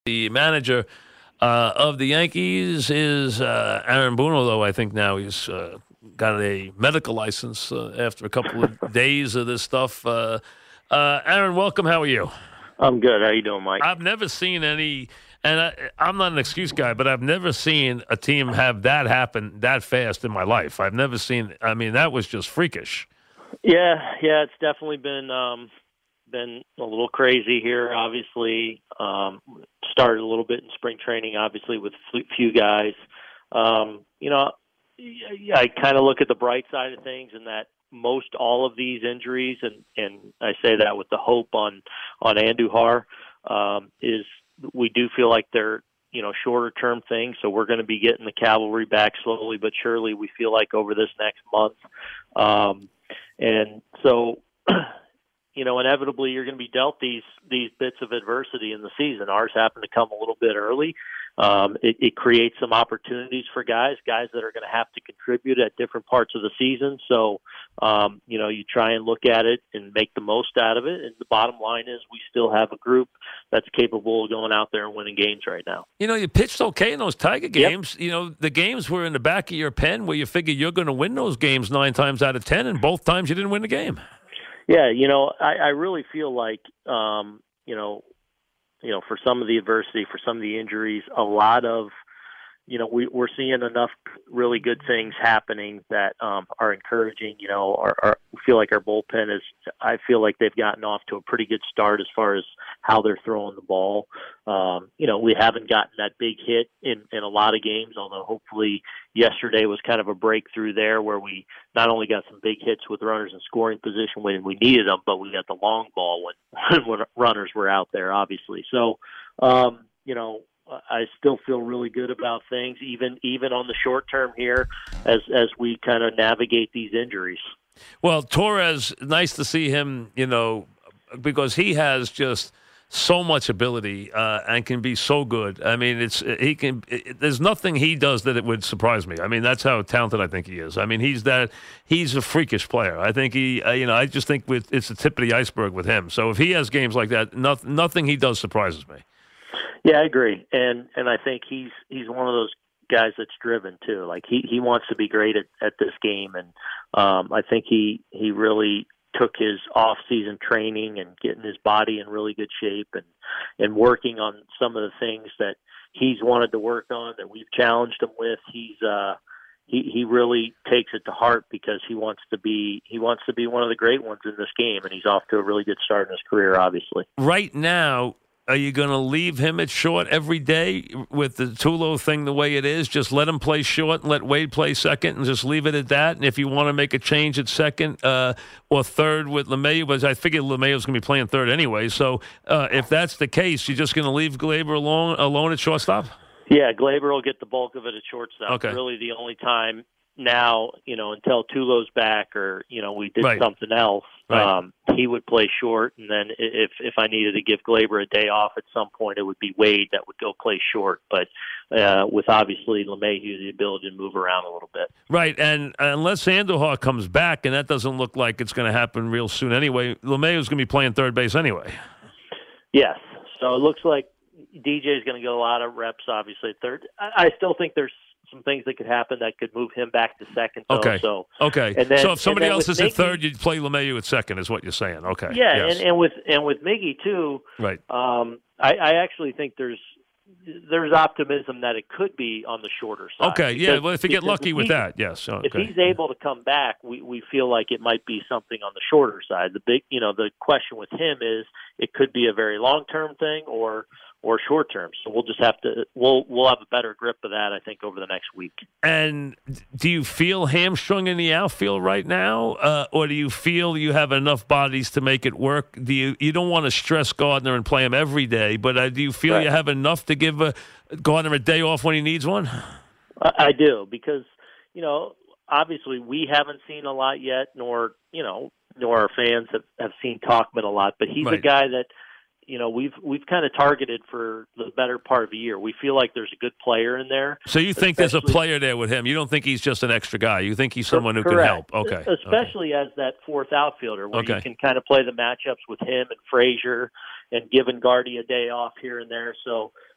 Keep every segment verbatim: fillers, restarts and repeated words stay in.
The manager uh, of the Yankees is uh, Aaron Boone, although I think now he's uh, got a medical license uh, after a couple of days of this stuff. Uh, uh, Aaron, welcome. How are you? I'm good. How you doing, Mike? I've never seen any, and I, I'm not an excuse guy, but I've never seen a team have that happen that fast in my life. I've never seen, I mean, that was just freakish. Yeah, yeah, it's definitely been um, been a little crazy here, obviously. Um, started a little bit in spring training, obviously, with a few guys. Um, you know, I kind of look at the bright side of things in that most all of these injuries, and, and I say that with the hope on, on Andujar, um, is we do feel like they're, you know, shorter term things. So we're going to be getting the cavalry back slowly but surely, we feel like, over this next month. Um, and so, you know, inevitably you're going to be dealt these these bits of adversity in the season. Ours happened to come a little bit early. Um, it, it creates some opportunities for guys, guys that are going to have to contribute at different parts of the season. So, um, you know, you try and look at it and make the most out of it. And the bottom line is we still have a group that's capable of going out there and winning games right now. You know, you pitched okay in those Tiger games. Yep. You know, the games were in the back of your pen where you figure you're going to win those games nine times out of ten, and both times you didn't win the game. Yeah, you know, I, I really feel like, um, you know, you know, for some of the adversity, for some of the injuries, a lot of, you know, we, we're seeing enough really good things happening that um, are encouraging. You know, our, our, we feel like our bullpen is, I feel like they've gotten off to a pretty good start as far as how they're throwing the ball. Um, you know, we haven't gotten that big hit in, in a lot of games, although hopefully yesterday was kind of a breakthrough there where we not only got some big hits with runners in scoring position when we needed them, but we got the long ball when, when runners were out there, obviously. So, um, you know, I still feel really good about things, even even on the short term here, as as we kind of navigate these injuries. Well, Torres, nice to see him, you know, because he has just so much ability uh, and can be so good. I mean, it's he can. It, there's nothing he does that it would surprise me. I mean, that's how talented I think he is. I mean, he's that he's a freakish player. I think he, uh, you know, I just think with it's the tip of the iceberg with him. So if he has games like that, not, nothing he does surprises me. Yeah, I agree, and and I think he's he's one of those guys that's driven too. Like he, he wants to be great at, at this game, and um, I think he he really took his off season training and getting his body in really good shape, and and working on some of the things that he's wanted to work on that we've challenged him with. He's uh he he really takes it to heart because he wants to be he wants to be one of the great ones in this game, and he's off to a really good start in his career, obviously. Right now, are you going to leave him at short every day with the Tulo thing the way it is? Just let him play short and let Wade play second and just leave it at that? And if you want to make a change at second uh, or third with LeMahieu, but I figure LeMahieu's going to be playing third anyway. So uh, if that's the case, you're just going to leave Gleyber alone, alone at shortstop? Yeah, Gleyber will get the bulk of it at shortstop. Okay. Really the only time now, you know, until Tulo's back or, you know, we did right. something else, right. um, he would play short. And then if, if I needed to give Gleyber a day off at some point, it would be Wade that would go play short. But uh, with obviously LeMahieu, the ability to move around a little bit. Right. And unless Andujar comes back, and that doesn't look like it's going to happen real soon anyway, LeMahieu's going to be playing third base anyway. Yes. So it looks like D J is going to get a lot of reps, obviously, at third. I, I still think there's some things that could happen that could move him back to second. Though, okay. So okay. And then, so if somebody then else is Miggy, at third, you'd play LeMahieu at second, is what you're saying. Okay. Yeah, yes. and, and with and with Miggy too. Right. Um, I, I actually think there's there's optimism that it could be on the shorter side. Okay. Because, yeah. Well, if you get lucky if with he, that, yes. Okay. If he's able to come back, we we feel like it might be something on the shorter side. The big, you know, the question with him is it could be a very long term thing or. or short term. So we'll just have to we'll we'll have a better grip of that, I think, over the next week. And do you feel hamstrung in the outfield right now, uh, or do you feel you have enough bodies to make it work? Do you you don't want to stress Gardner and play him every day, but uh, do you feel right. you have enough to give a, Gardner a day off when he needs one? I, I do because you know obviously we haven't seen a lot yet, nor you know nor our fans have, have seen Tauchman a lot, but he's right. a guy that. You know, we've we've kind of targeted for the better part of a year. We feel like there's a good player in there. So you think there's a player there with him? You don't think he's just an extra guy? You think he's someone who correct. can help? Okay. Especially okay. as that fourth outfielder where okay. you can kind of play the matchups with him and Frazier and giving Gardy a day off here and there. So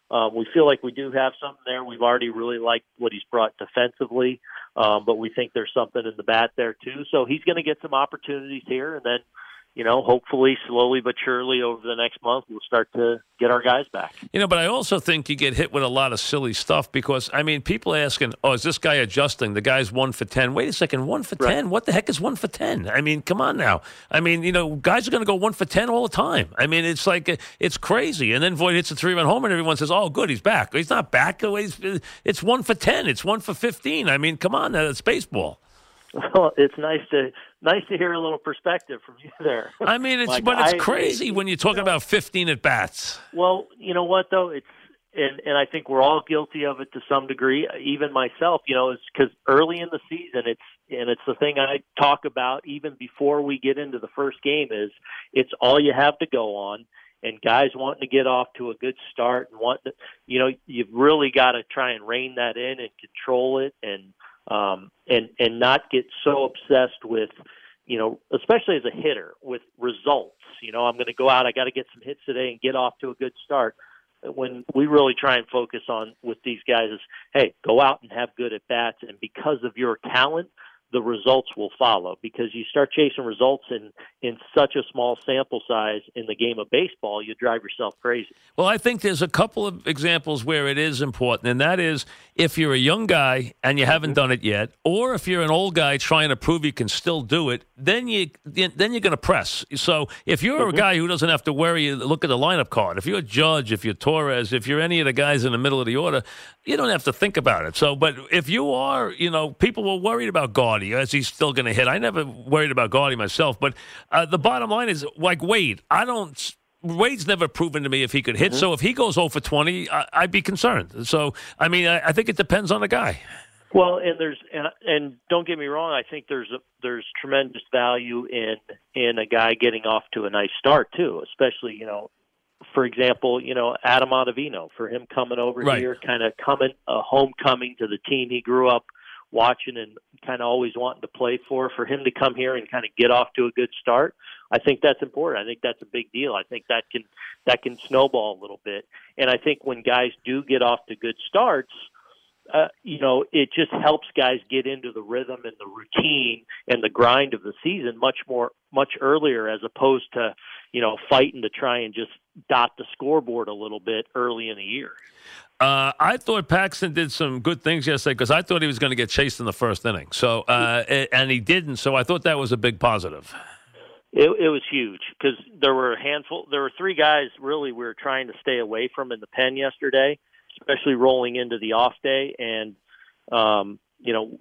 Um, we feel like we do have something there. We've already really liked what he's brought defensively, um, but we think there's something in the bat there too. So he's going to get some opportunities here, and then, you know, hopefully slowly but surely over the next month, we'll start to get our guys back. You know, but I also think you get hit with a lot of silly stuff because, I mean, people asking, oh, is this guy adjusting? The guy's one for ten. Wait a second, one for ten? Right. What the heck is one for ten? I mean, come on now. I mean, you know, guys are going to go one for ten all the time. I mean, it's like, it's crazy. And then Voit hits a three-run homer and everyone says, oh, good, he's back. He's not back. It's one for ten. It's one for fifteen. I mean, come on now, it's baseball. Well, it's nice to nice to hear a little perspective from you there. I mean, it's like, but it's I, crazy when you're talking you know, about fifteen at bats. Well, you know what though, it's and and I think we're all guilty of it to some degree. Even myself, you know, it's because early in the season, it's and it's the thing I talk about even before we get into the first game is it's all you have to go on. And guys wanting to get off to a good start and want to, you know, you've really got to try and rein that in and control it and. Um, and, and not get so obsessed with, you know, especially as a hitter, with results. You know, I'm going to go out, I got to get some hits today and get off to a good start. When we really try and focus on with these guys is, hey, go out and have good at-bats, and because of your talent, the results will follow, because you start chasing results in, in such a small sample size in the game of baseball, you drive yourself crazy. Well, I think there's a couple of examples where it is important, and that is if you're a young guy and you haven't done it yet, or if you're an old guy trying to prove you can still do it, then, you, then you're going to press. So if you're mm-hmm. a guy who doesn't have to worry, look at the lineup card. If you're Judge, if you're Torres, if you're any of the guys in the middle of the order, you don't have to think about it. So, but if you are, you know, people were worried about Gardy. Is he still going to hit? I never worried about Gardy myself, but uh, the bottom line is, like Wade, I don't. Wade's never proven to me if he could hit. Mm-hmm. So if he goes oh for twenty, I, I'd be concerned. So I mean, I, I think it depends on the guy. Well, and there's and and don't get me wrong, I think there's a, there's tremendous value in in a guy getting off to a nice start too, especially, you know, for example, you know, Adam Ottavino, for him coming over right. here, kind of coming a homecoming to the team he grew up watching and kind of always wanting to play for, for him to come here and kind of get off to a good start. I think that's important. I think that's a big deal. I think that can that can snowball a little bit. And I think when guys do get off to good starts, uh, you know, it just helps guys get into the rhythm and the routine and the grind of the season much more, much earlier, as opposed to, you know, fighting to try and just dot the scoreboard a little bit early in the year. Uh, I thought Paxton did some good things yesterday because I thought he was going to get chased in the first inning. So, uh, and he didn't. So I thought that was a big positive. It, it was huge because there were a handful. There were three guys really we were trying to stay away from in the pen yesterday, especially rolling into the off day. And um, you know,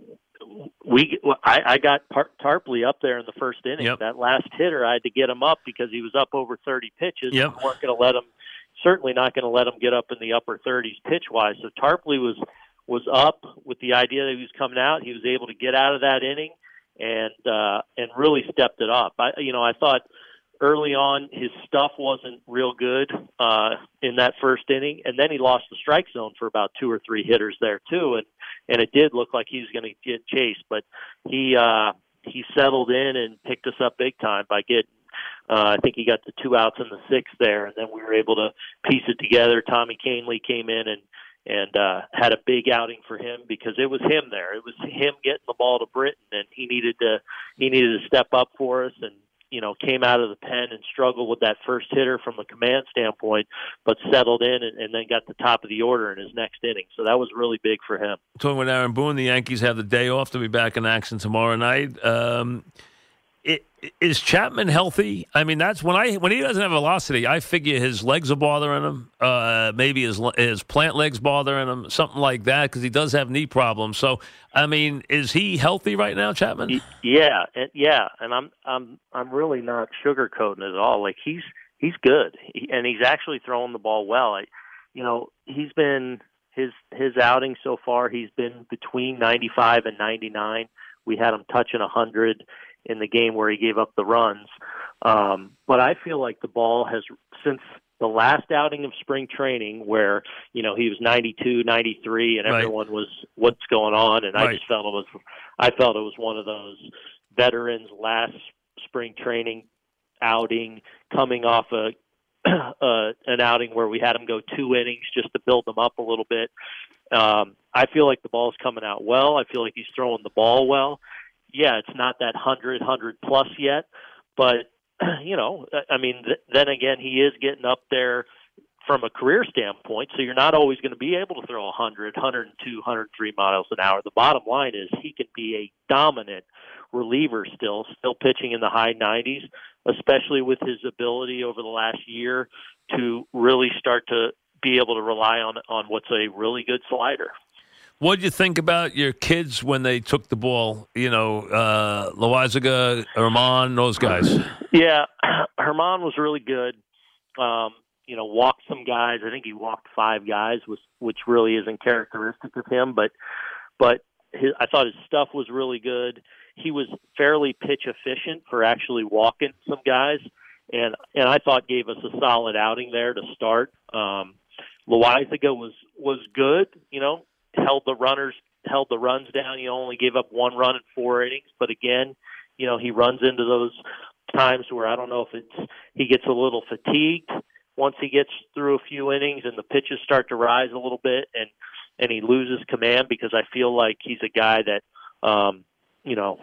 we I, I got Tarpley up there in the first inning. Yep. That last hitter, I had to get him up because he was up over thirty pitches. Yep. We weren't going to let him. Certainly not going to let him get up in the upper thirties pitch-wise. So Tarpley was was up with the idea that he was coming out. He was able to get out of that inning and uh, and really stepped it up. I, you know, I thought early on his stuff wasn't real good uh, in that first inning, and then he lost the strike zone for about two or three hitters there too, and and it did look like he was going to get chased, but he uh, he settled in and picked us up big time by getting. Uh, I think he got the two outs in the sixth there, and then we were able to piece it together. Tommy Canley came in and and uh, had a big outing for him because it was him there. It was him getting the ball to Britton, and he needed to he needed to step up for us, and you know came out of the pen and struggled with that first hitter from a command standpoint, but settled in and, and then got the top of the order in his next inning. So that was really big for him. Talking with Aaron Boone, the Yankees have the day off to be back in action tomorrow night. Um, It, is Chapman healthy? I mean, that's when I when he doesn't have velocity, I figure his legs are bothering him. Uh, maybe his his plant legs bothering him, something like that, because he does have knee problems. So, I mean, is he healthy right now, Chapman? Yeah, yeah, and I'm I'm I'm really not sugarcoating it at all. Like he's he's good, he, and he's actually throwing the ball well. I, you know, he's been his his outing so far. He's been between ninety-five and ninety-nine. We had him touching one hundred in the game where he gave up the runs. Um, but I feel like the ball has, since the last outing of spring training where, you know, he was ninety-two, ninety-three and everyone right. was, what's going on? And right. I just felt it was, I felt it was one of those veterans last spring training outing coming off a uh, an outing where we had him go two innings just to build them up a little bit. Um, I feel like the ball's coming out well. I feel like he's throwing the ball well. Yeah, it's not that hundred, hundred plus yet, but you know, I mean, th- then again, he is getting up there from a career standpoint, so you're not always going to be able to throw one hundred, one oh two, one oh three miles an hour. The bottom line is he can be a dominant reliever still, still pitching in the high nineties, especially with his ability over the last year to really start to be able to rely on, on what's a really good slider. What did you think about your kids when they took the ball? You know, uh, Loizaga, Herman, those guys. Yeah, Herman was really good. Um, you know, walked some guys. I think he walked five guys, which, which really isn't characteristic of him. But, but his, I thought his stuff was really good. He was fairly pitch efficient for actually walking some guys, and and I thought gave us a solid outing there to start. Um, Loizaga was was good. You know, held the runners, held the runs down. He only gave up one run in four innings, but again, you know, he runs into those times where I don't know if it's he gets a little fatigued once he gets through a few innings and the pitches start to rise a little bit, and and he loses command, because I feel like he's a guy that um, you know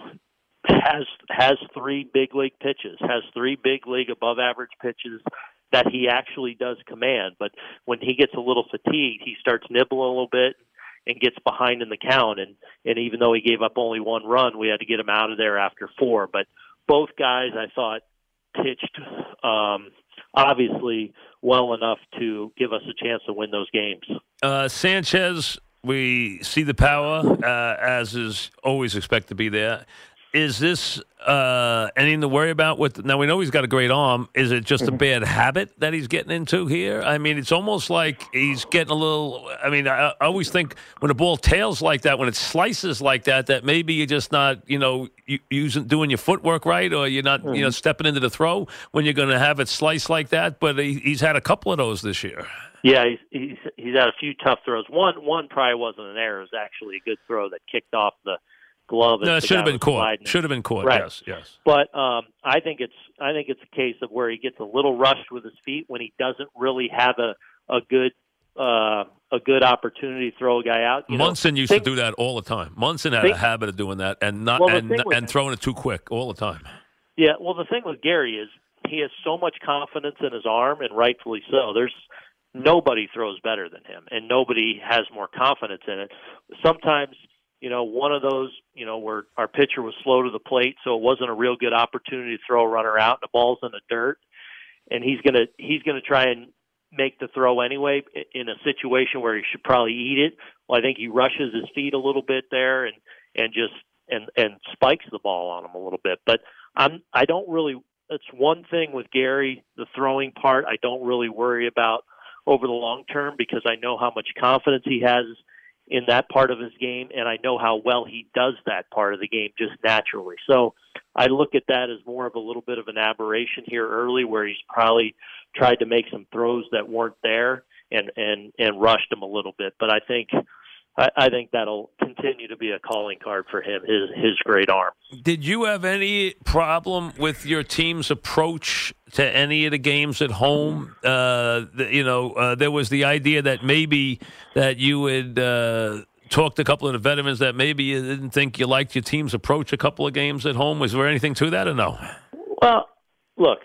has has three big league pitches, has three big league above average pitches that he actually does command. But when he gets a little fatigued, he starts nibbling a little bit and gets behind in the count. And, and even though he gave up only one run, we had to get him out of there after four. But both guys, I thought, pitched um, obviously well enough to give us a chance to win those games. Uh, Sanchez, we see the power, uh, as is always expected to be there. Is this uh, anything to worry about? With now, we know he's got a great arm. Is it just a bad habit that he's getting into here? I mean, it's almost like he's getting a little. I mean, I, I always think when a ball tails like that, when it slices like that, that maybe you're just not, you know, using doing your footwork right, or you're not, mm-hmm. you know, stepping into the throw when you're going to have it slice like that. But he, he's had a couple of those this year. Yeah, he's, he's he's had a few tough throws. One one probably wasn't an error; it was actually a good throw that kicked off the glove. No, it should have been caught. Should have been caught. Right. Yes, yes. But um, I think it's I think it's a case of where he gets a little rushed with his feet when he doesn't really have a a good uh, a good opportunity to throw a guy out. You Munson know, used think, to do that all the time. Munson had think, a habit of doing that and not well, and and throwing it too quick all the time. Yeah. Well, the thing with Gary is he has so much confidence in his arm, and rightfully so. There's nobody throws better than him, and nobody has more confidence in it. Sometimes, you know, one of those, you know, where our pitcher was slow to the plate, so it wasn't a real good opportunity to throw a runner out, and the ball's in the dirt, and he's gonna he's gonna try and make the throw anyway in a situation where he should probably eat it. Well, I think he rushes his feet a little bit there and and just and and spikes the ball on him a little bit. But I'm I don't really. That's one thing with Gary, the throwing part. I don't really worry about over the long term, because I know how much confidence he has in that part of his game, and I know how well he does that part of the game just naturally. So I look at that as more of a little bit of an aberration here early, where he's probably tried to make some throws that weren't there and, and, and rushed him a little bit. But I think I, I think that'll continue to be a calling card for him, his his great arm. Did you have any problem with your team's approach to any of the games at home? Uh, the, you know, uh, there was the idea that maybe that you had uh, talked to a couple of the veterans that maybe you didn't think you liked your team's approach a couple of games at home. Was there anything to that or no? Well, look,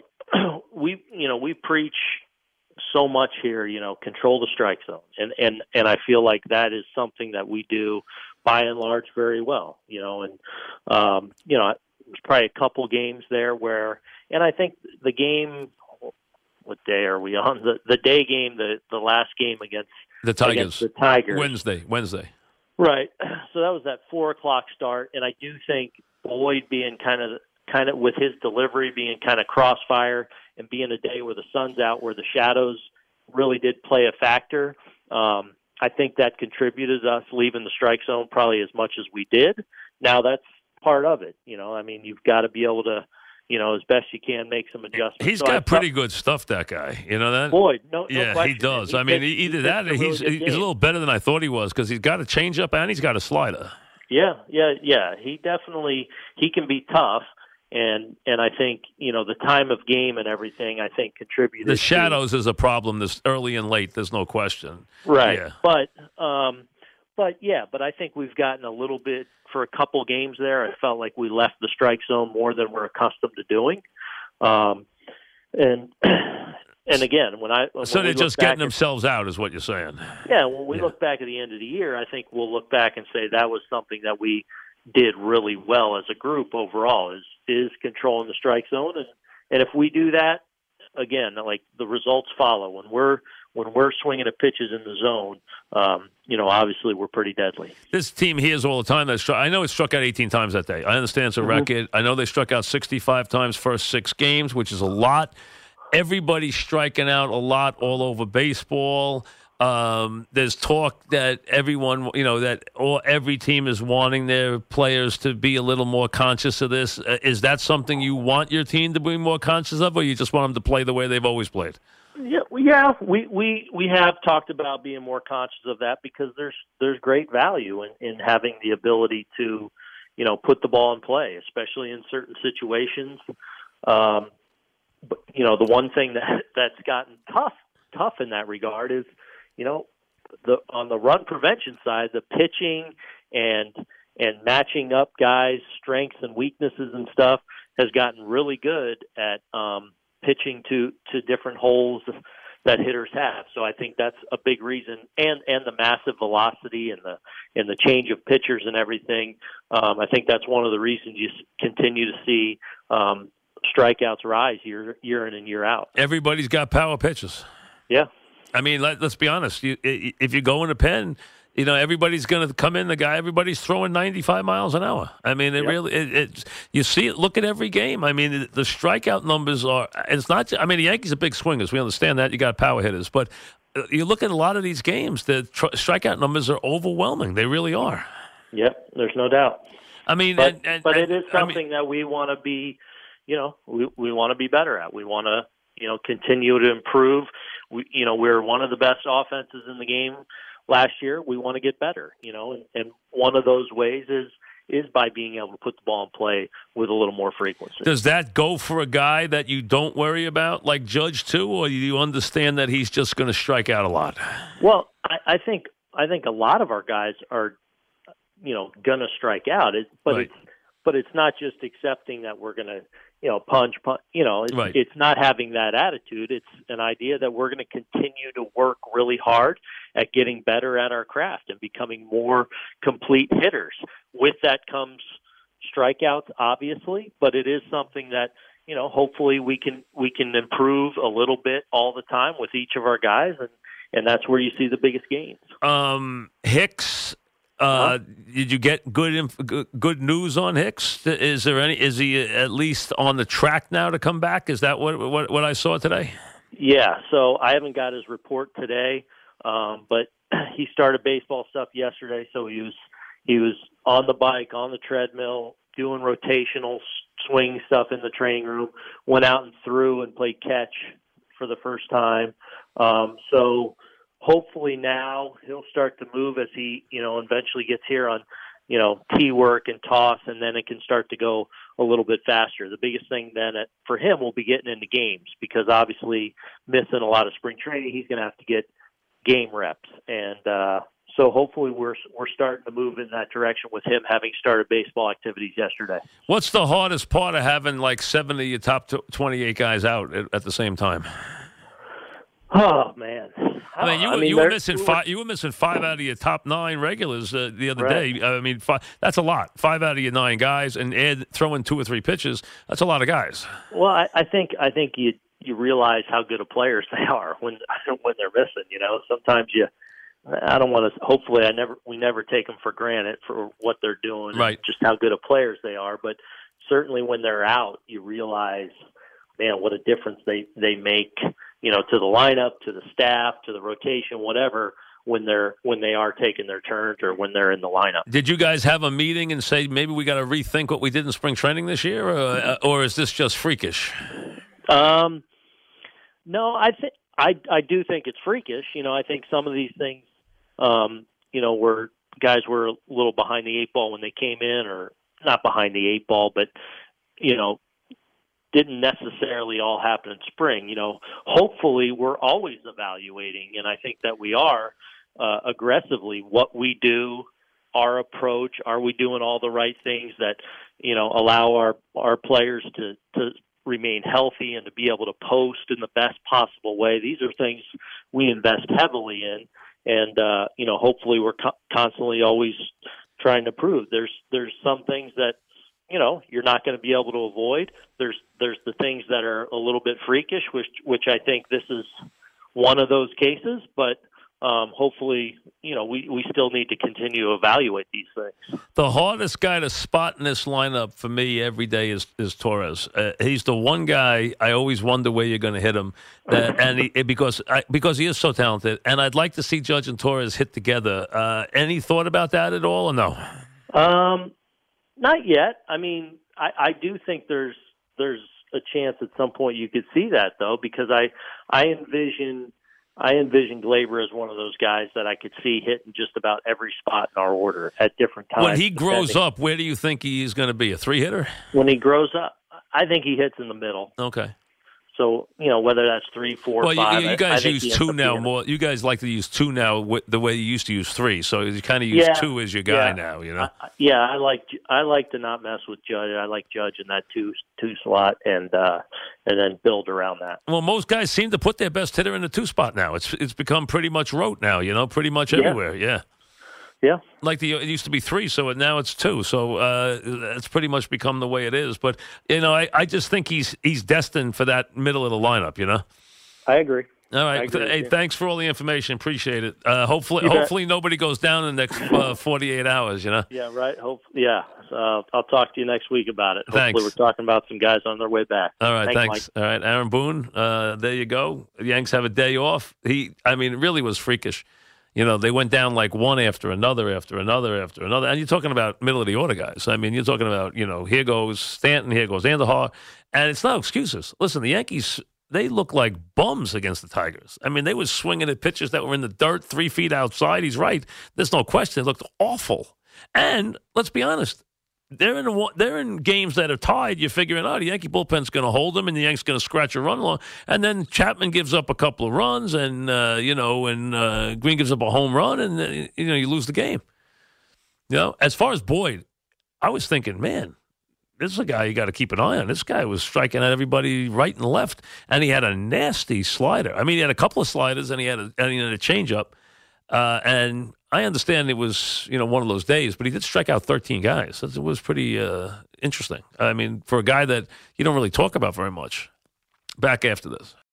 we you know we preach so much here, you know, control the strike zone. And, and, and I feel like that is something that we do by and large very well, you know, and, um, you know, there's probably a couple games there where, and I think the game, what day are we on? The, the day game, the, the last game against the Tigers, against the Tigers. Wednesday, Wednesday. Right. So that was that four o'clock start. And I do think Boyd being kind of, kind of with his delivery being kind of crossfire and being a day where the sun's out, where the shadows really did play a factor. Um, I think that contributed to us leaving the strike zone probably as much as we did. Now that's part of it. You know, I mean, you've got to be able to, you know, as best you can, make some adjustments. He's so got I pretty thought, good stuff, that guy. You know that? Boyd, no, yeah, no question. he does. He I mean, pitched, either he that or really he's he's he's a little better than I thought he was, because he's got a changeup and he's got a slider. Yeah, yeah, yeah. He definitely, he can be tough. And and I think, you know, the time of game and everything, I think, contributed. The shadows to, is a problem this early and late. There's no question. Right. Yeah. But, um, but, yeah, but I think we've gotten a little bit, for a couple games there, I felt like we left the strike zone more than we're accustomed to doing. Um, and and again, when I when So they're just getting at, themselves out is what you're saying. Yeah, when we yeah. look back at the end of the year, I think we'll look back and say that was something that we did really well as a group overall, is is controlling the strike zone. And, and if we do that, again, like the results follow. When we're when we're swinging at pitches in the zone, um, you know, obviously we're pretty deadly. This team hears all the time. That struck, I know it struck out eighteen times that day. I understand it's a mm-hmm. record. I know they struck out sixty-five times first six games, which is a lot. Everybody's striking out a lot all over baseball. Um, there's talk that everyone, you know, that all every team is wanting their players to be a little more conscious of this. Uh, is that something you want your team to be more conscious of, or you just want them to play the way they've always played? Yeah, yeah, we, we, we have talked about being more conscious of that, because there's there's great value in, in having the ability to, you know, put the ball in play, especially in certain situations. Um, but you know, the one thing that that's gotten tough tough in that regard is, you know, the on the run prevention side, the pitching and and matching up guys' strengths and weaknesses and stuff has gotten really good at um, pitching to, to different holes that hitters have. So I think that's a big reason, and, and the massive velocity and the and the change of pitchers and everything. Um, I think that's one of the reasons you continue to see um, strikeouts rise year year in and year out. Everybody's got power pitches. Yeah. I mean, let, let's be honest. You, if you go in a pen, you know, everybody's going to come in. The guy, everybody's throwing ninety-five miles an hour. I mean, it yep. really, it, it's you see it. Look at every game. I mean, the, the strikeout numbers are. It's not. I mean, the Yankees are big swingers. We understand that. You got power hitters, but you look at a lot of these games. The tr- strikeout numbers are overwhelming. They really are. Yep, there's no doubt. I mean, but, and, and, but and, it is something I mean, that we want to be. You know, we we want to be better at. We want to, you know, continue to improve. We, you know, we're one of the best offenses in the game last year. We want to get better, you know, and, and one of those ways is is by being able to put the ball in play with a little more frequency. Does that go for a guy that you don't worry about, like Judge, too, or do you understand that he's just going to strike out a lot? Well, I, I think I think a lot of our guys are, you know, going to strike out, it, but right. it's but it's not just accepting that we're going to, you know, punch, punch, you know, it's, right. it's not having that attitude. It's an idea that we're going to continue to work really hard at getting better at our craft and becoming more complete hitters. With that comes strikeouts, obviously, but it is something that, you know, hopefully we can, we can improve a little bit all the time with each of our guys. And, and that's where you see the biggest gains. Um, Hicks, Uh, did you get good inf- good news on Hicks? Is there any? Is he at least on the track now to come back? Is that what what, what I saw today? Yeah. So I haven't got his report today, um, but he started baseball stuff yesterday. So he was he was on the bike, on the treadmill, doing rotational swing stuff in the training room. Went out and threw and played catch for the first time. Um, so. Hopefully now he'll start to move as he, you know, eventually gets here on, you know, tee work and toss, and then it can start to go a little bit faster. The biggest thing then at, for him will be getting into games, because obviously missing a lot of spring training, he's going to have to get game reps. And uh, so hopefully we're we're starting to move in that direction with him having started baseball activities yesterday. What's the hardest part of having like seven of your top twenty-eight guys out at, at the same time? Oh, man. I mean, you, I mean, you were missing five. You were missing five out of your top nine regulars uh, the other right. day. I mean, five, that's a lot. Five out of your nine guys, and add throwing two or three pitches. That's a lot of guys. Well, I, I think I think you you realize how good of players they are when when they're missing. You know, sometimes you. I don't want to. Hopefully, I never. We never take them for granted for what they're doing, right? And just how good of players they are. But certainly, when they're out, you realize, man, what a difference they they make. You know, to the lineup, to the staff, to the rotation, whatever, when they're when they are taking their turns or when they're in the lineup. Did you guys have a meeting and say maybe we got to rethink what we did in spring training this year, or, or is this just freakish? Um, no, I think I I do think it's freakish. You know, I think some of these things, um, you know, were guys were a little behind the eight ball when they came in, or not behind the eight ball, but you know, didn't necessarily all happen in spring. You know, hopefully we're always evaluating, and I think that we are uh, aggressively what we do, our approach. Are we doing all the right things that, you know, allow our, our players to, to remain healthy and to be able to post in the best possible way? These are things we invest heavily in. And, uh, you know, hopefully we're co- constantly always trying to prove. There's there's some things that, you know, you're not going to be able to avoid. There's there's the things that are a little bit freakish, which which I think this is one of those cases. But um, hopefully, you know, we, we still need to continue to evaluate these things. The hardest guy to spot in this lineup for me every day is, is Torres. Uh, he's the one guy I always wonder where you're going to hit him, uh, and he, because I, because he is so talented. And I'd like to see Judge and Torres hit together. Uh, any thought about that at all, or no? Um, not yet. I mean, I, I do think there's there's a chance at some point you could see that, though, because I I envision. I envision Glaber as one of those guys that I could see hitting just about every spot in our order at different times. When he grows up, where do you think he's going to be? A three hitter? When he grows up, I think he hits in the middle. Okay. So, you know, whether that's three, four, well, five. You, you guys I, I use two now more. You guys like to use two now the way you used to use three. So you kind of use yeah, two as your guy yeah. now, you know? I, yeah, I like I like to not mess with Judge. I like Judge in that two two slot and uh, and then build around that. Well, most guys seem to put their best hitter in the two spot now. It's it's become pretty much rote now, you know, pretty much everywhere, yeah. Yeah. Like the, it used to be three, so now it's two. So uh, it's pretty much become the way it is. But, you know, I, I just think he's he's destined for that middle of the lineup, you know? I agree. All right. agree Hey, thanks for all the information. Appreciate it. Uh, hopefully hopefully nobody goes down in the next uh, forty-eight hours, you know? Yeah, right. Hope, yeah. Uh, I'll talk to you next week about it. Thanks. Hopefully we're talking about some guys on their way back. All right, thanks. thanks. All right, Aaron Boone, uh, there you go. The Yanks have a day off. He, I mean, it really was freakish. You know, they went down like one after another, after another, after another. And you're talking about middle of the order guys. I mean, you're talking about, you know, here goes Stanton, here goes Andujar. And it's no excuses. Listen, the Yankees, they look like bums against the Tigers. I mean, they were swinging at pitches that were in the dirt, three feet outside. He's right. There's no question. It looked awful. And let's be honest. They're in a, they're in games that are tied. You're figuring out oh, the Yankee bullpen's going to hold them, and the Yanks going to scratch a run along. And then Chapman gives up a couple of runs, and uh, you know, and uh, Green gives up a home run, and uh, you know, you lose the game. You know, as far as Boyd, I was thinking, man, this is a guy you got to keep an eye on. This guy was striking at everybody right and left, and he had a nasty slider. I mean, he had a couple of sliders, and he had a, and he had a changeup. Uh, and I understand it was, you know, one of those days, but he did strike out thirteen guys. It was pretty uh, interesting. I mean, for a guy that you don't really talk about very much. Back after this.